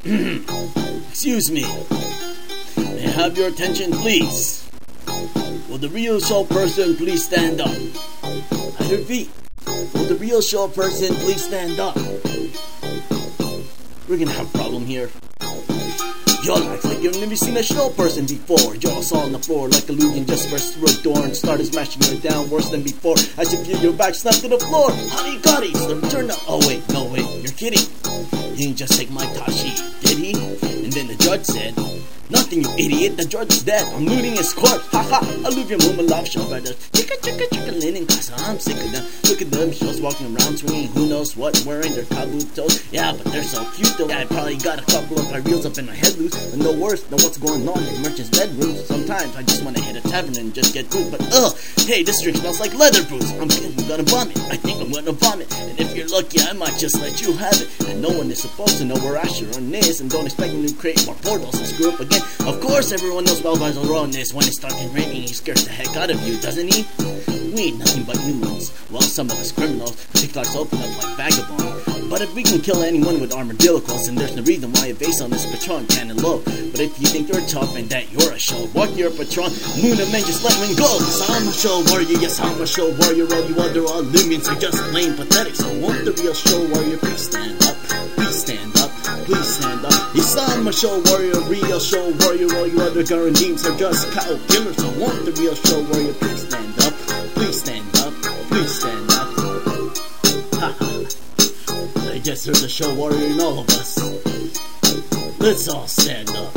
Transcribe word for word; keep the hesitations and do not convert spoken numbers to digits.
Excuse me. May I have your attention, please? Will the real show person please stand up? I repeat, will the real show person please stand up? We're gonna have a problem here. Y'all act like you've never seen a show person before. Y'all saw on the floor like a Lugan just burst through a door and started smashing her down worse than before. As you feel your back snapped to the floor. Honey Gotti, it's the return of... Oh wait, no wait, you're kidding. He didn't just take my Tashi, did he? And then the judge said, nothing, you idiot, the judge is dead. I'm looting his court, haha. I love your mama love show by the chicka chicka chicka linen, cause I'm sick of them. Look at them shows walking around swinging who knows what, wearing their kabutos. Yeah, but they're so cute though. Yeah, I probably got a couple of my reels up in my head loose. And no worse than what's going on in merchant's bedroom. Sometimes I just wanna hit a tavern and just get food. But ugh, hey, this drink smells like leather boots. I'm, I'm gonna vomit, I think I'm gonna vomit. And if you're lucky, I might just let you have it. And no one is supposed to know where Asheron is. And don't expect me to create more portals and screw up again. Of course, everyone knows Balvar's on this. When it starts raining, he scares the heck out of you, doesn't he? We ain't nothing but humans. Well, some of us criminals, particulars open up like vagabond. But if we can kill anyone with armadillos, then there's no reason why a base on this Patron cannon low. But if you think you're tough and that you're a show, walk your Patron, moon and men just let me go. Cause I'm a show warrior, yes I'm a show warrior. All you other Illumians are just plain pathetic. So won't the real show warrior please stand up? Please stand up, please stand up. Yes I'm a show warrior, real show warrior. All you other Garandims are just cow killers. So won't the real show warrior please stand up? Please stand up, please stand up. Haha, I guess there's a show warrior in all of us. Let's all stand up.